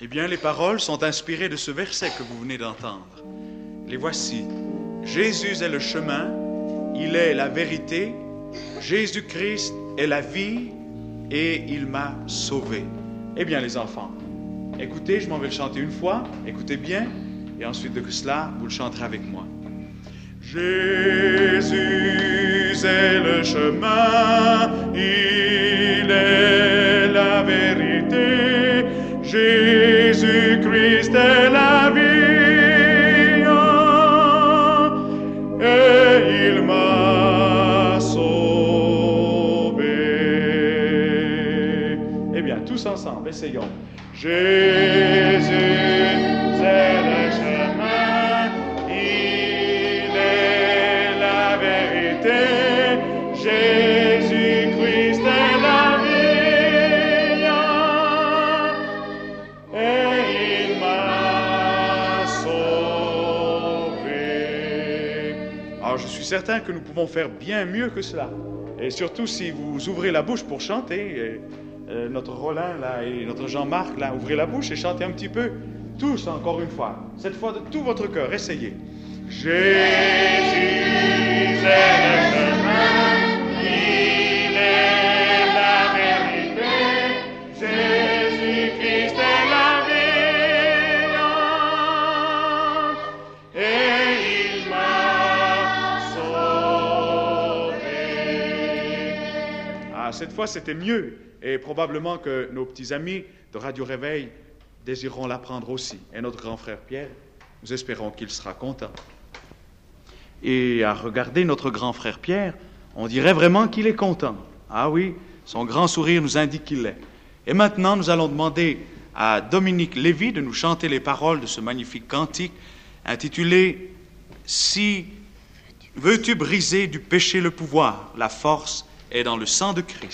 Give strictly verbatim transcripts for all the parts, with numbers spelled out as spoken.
Eh bien, les paroles sont inspirées de ce verset que vous venez d'entendre. Les voici. Jésus est le chemin, il est la vérité, Jésus-Christ est la vie et il m'a sauvé. Eh bien, les enfants, écoutez, je m'en vais le chanter une fois, écoutez bien, et ensuite de cela, vous le chanterez avec moi. Jésus est le chemin, il est la vérité, Jésus-Christ est la vie, et il m'a sauvé. Eh bien, tous ensemble, essayons. Jésus est le chemin, il est la vérité, Jésus-Christ est la vie, et il m'a sauvé. Alors, je suis certain que nous pouvons faire bien mieux que cela. Et surtout si vous ouvrez la bouche pour chanter, et, euh, notre Roland là et notre Jean-Marc là, ouvrez la bouche et chantez un petit peu. Tous encore une fois. Cette fois de tout votre cœur, essayez. Jésus est le chemin, il est la vérité, Jésus-Christ est la vie, et il m'a sauvé. Ah, cette fois c'était mieux, et probablement que nos petits amis de Radio Réveil désireront l'apprendre aussi. Et notre grand frère Pierre, nous espérons qu'il sera content. Et à regarder notre grand frère Pierre, on dirait vraiment qu'il est content. Ah oui, son grand sourire nous indique qu'il l'est. Et maintenant, nous allons demander à Dominique Lévy de nous chanter les paroles de ce magnifique cantique intitulé « Si veux-tu briser du péché le pouvoir, la force est dans le sang de Christ ».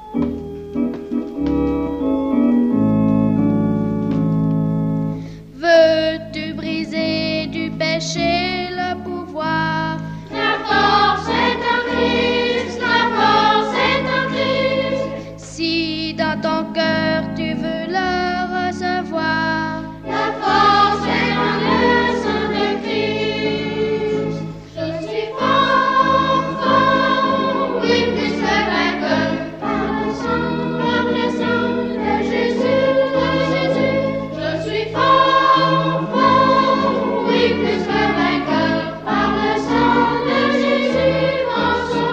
Veux-tu briser du péché le pouvoir? La force est en Christ, la force est en Christ. Si dans ton cœur tu veux le recevoir, la force est dans le sang de Christ. Je suis fort, fort, oui, plus que vainqueur, par le sang, par le sang de Jésus, de Jésus. Je suis fort, fort, oui, plus que vainqueur, par le sang de Jésus, mon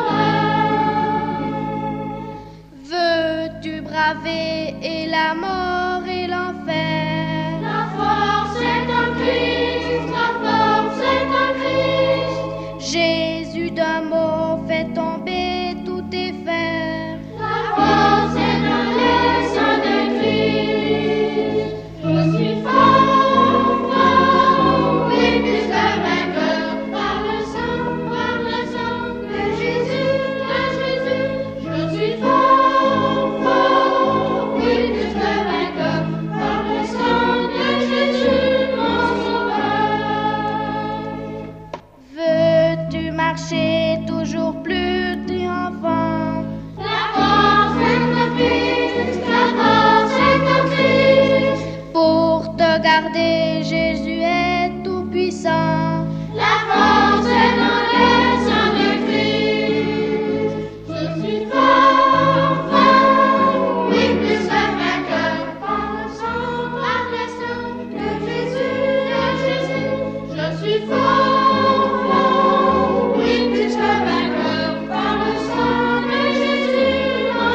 sauveur. veux-tu braver et la mort et l'enfer? La force est en Christ, la force est en Christ. Jésus d'un mot fait tomber tous tes fers. La force est dans le sang de Christ. Je suis fort, fort, oui, plus que vainqueur, par le sang, par le sang de Jésus, de Jésus. Je suis fort, fort, oui, plus que vainqueur, par le sang de Jésus, mon sauveur. Veux-tu marcher toujours plus triomphant? La force est en Christ, la force est en Christ. Pour te garder, Jésus est tout-puissant. La force est dans le sang de Christ. Je suis fort, fort, oui, plus que vainqueur, par le sang, par le sang de Jésus, de Jésus. Je suis fort, fort, oui, plus que vainqueur, par le sang de Jésus, mon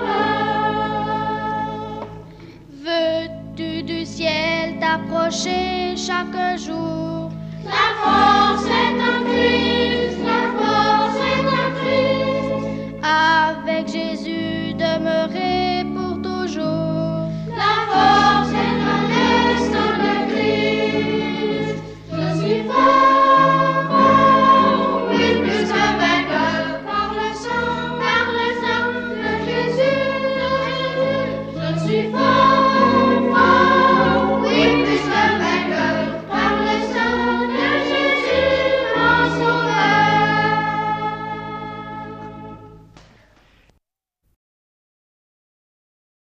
sauveur. Veux-tu du ciel t'approcher chaque jour? La force est en Christ, la force est en Christ. Avec Jésus demeurer pour toujours. La force est dans le sang de Christ. Je suis fort, fort, oui, plus que vainqueur, par le sang, par le sang de Jésus, de Jésus. Je suis fort.